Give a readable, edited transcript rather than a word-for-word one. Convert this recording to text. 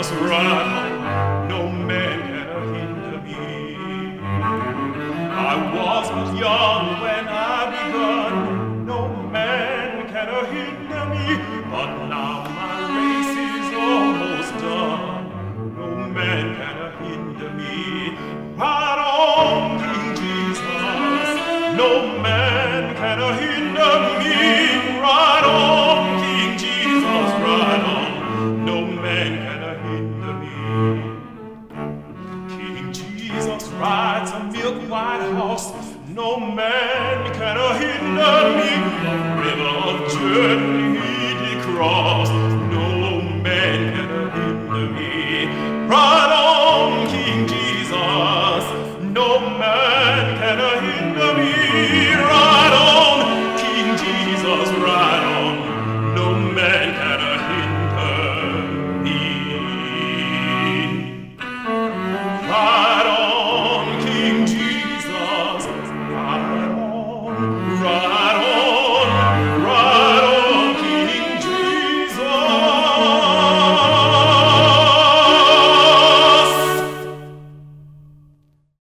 Jesus, right on, no man can hinder me. I was but young when I begun, no man can hinder me. But now my race is almost done, no man can hinder me. Right on, King Jesus, no man can hinder me. Right on, King Jesus, right on, no man can hinder me. King Jesus rides a milk-white horse, no man